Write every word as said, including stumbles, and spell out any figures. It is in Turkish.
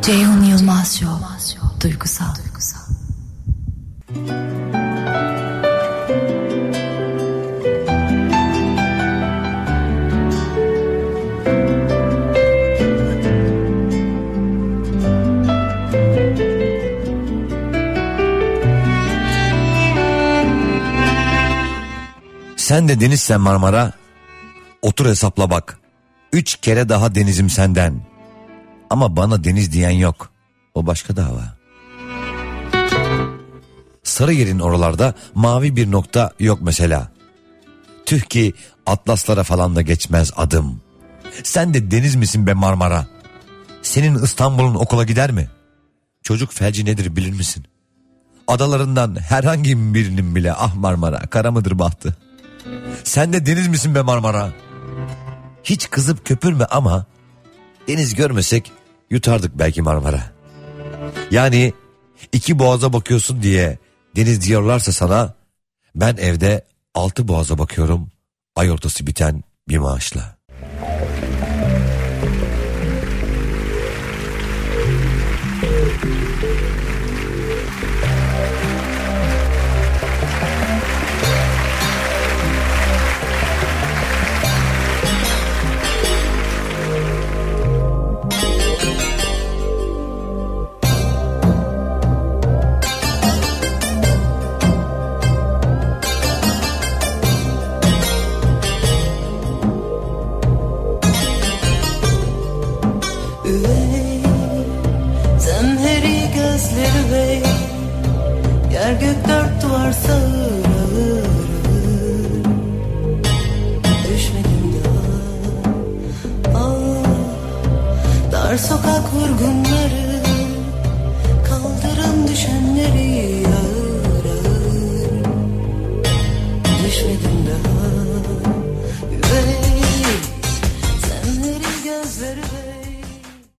Ceyhun Yılmaz Show. Duygusal. Sen de denizsen Marmara, otur hesapla bak. Üç kere daha denizim senden. Ama bana deniz diyen yok. O başka dava. Sarıyer'in oralarda mavi bir nokta yok mesela. Tüh ki atlaslara falan da geçmez adım. Sen de deniz misin be Marmara? Senin İstanbul'un okula gider mi? Çocuk felci nedir bilir misin? Adalarından herhangi birinin bile ah Marmara kara mıdır bahtı? Sen de deniz misin be Marmara? Hiç kızıp köpürme ama deniz görmesek yutardık belki Marmara. Yani iki boğaza bakıyorsun diye deniz diyorlarsa sana, ben evde altı boğaza bakıyorum ay ortası biten bir maaşla. Yer gök dört duvar sağır ağır ağır. Düşmedim daha. Ah, dar sokak vurgunları, kaldırım düşenleri ağır ağır. Düşmedim daha.